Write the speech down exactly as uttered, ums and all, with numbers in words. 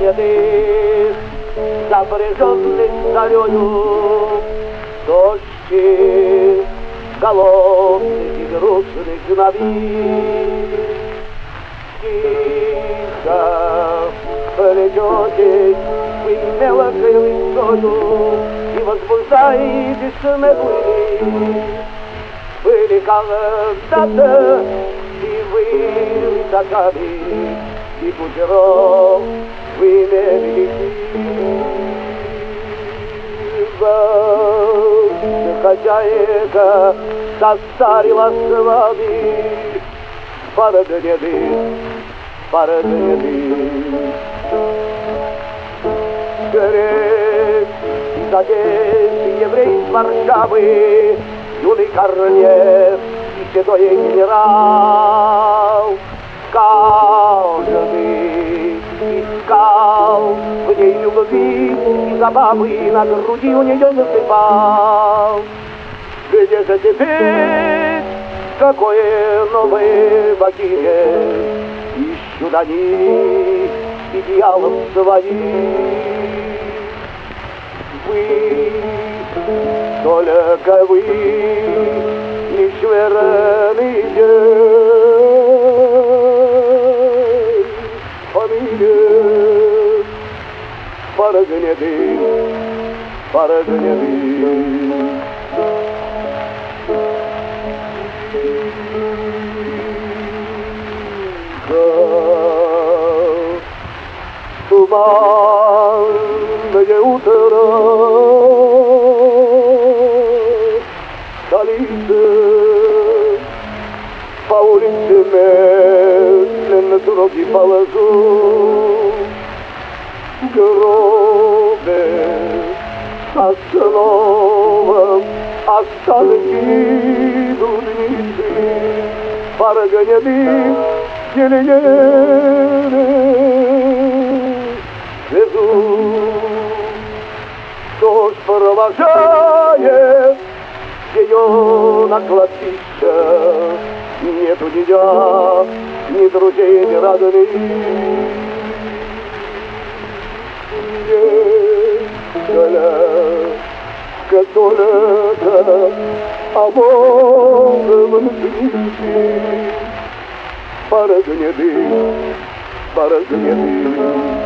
гнедых, запряженных зарею, дождь голодных и грустных сыновей. Тихо полететесь вы мелкой лысою и возбуждаетесь смелые. Были когда-то и вы высоками, и кутеров вы имели хозяйка состарила с вами пара гнедых, пара гнедых. Грех и задеть еврей с Варшавы, юный королев и седой генерал. Каждый искал в ней любви и забавы, на груди у нее засыпал. Где же теперь какое новое богине ищут они идеалов своих? Вы, только вы, еще верные фамилия, пара гнедых, пара гнедых. Туманное утро столицы, по улице медленно дороги положу. Гробы остановом останки дудницы, пара гнедых еле-еле везут. Дождь провожает ее на кладбище, нет у нее ни друзей, ни родных. Которая амором дышит, пара гнедых, пара гнедых.